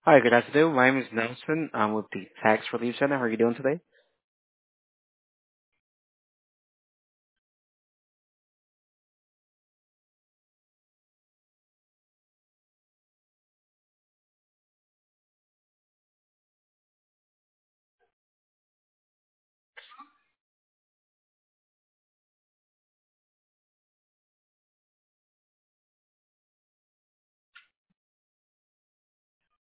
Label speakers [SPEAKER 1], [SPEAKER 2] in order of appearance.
[SPEAKER 1] Hi, good afternoon. My name is Nelson. I'm with the Tax Relief Center. How are you doing today?